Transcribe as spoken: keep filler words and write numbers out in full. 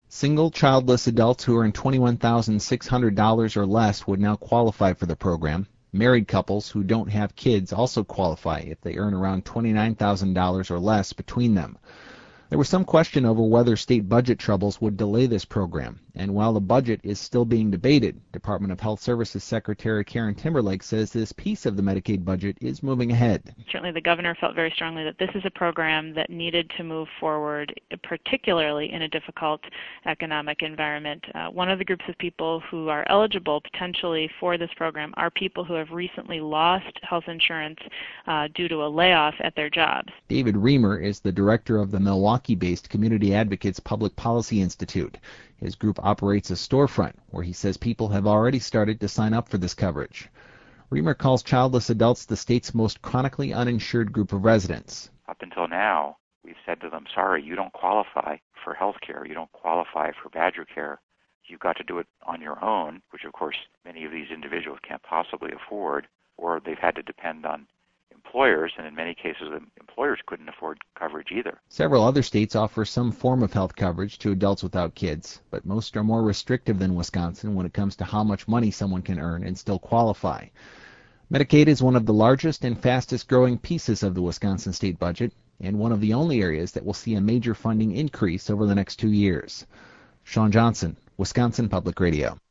Single, childless adults who earn twenty-one thousand six hundred dollars or less would now qualify for the program. Married couples who don't have kids also qualify if they earn around twenty-nine thousand dollars or less between them. There was some question over whether state budget troubles would delay this program, and while the budget is still being debated, Department of Health Services Secretary Karen Timberlake says this piece of the Medicaid budget is moving ahead. Certainly the governor felt very strongly that this is a program that needed to move forward, particularly in a difficult economic environment. Uh, one of the groups of people who are eligible potentially for this program are people who have recently lost health insurance uh, due to a layoff at their jobs. David Reamer is the director of the Milwaukee-based Community Advocates Public Policy Institute. His group operates a storefront where he says people have already started to sign up for this coverage. Reamer calls childless adults the state's most chronically uninsured group of residents. Up until now, we've said to them, sorry, you don't qualify for health care, you don't qualify for Badger Care. You've got to do it on your own, which of course many of these individuals can't possibly afford, or they've had to depend on employers, and in many cases the employers couldn't afford coverage either. Several other states offer some form of health coverage to adults without kids, but most are more restrictive than Wisconsin when it comes to how much money someone can earn and still qualify. Medicaid is one of the largest and fastest growing pieces of the Wisconsin state budget, and one of the only areas that will see a major funding increase over the next two years. Sean Johnson, Wisconsin Public Radio.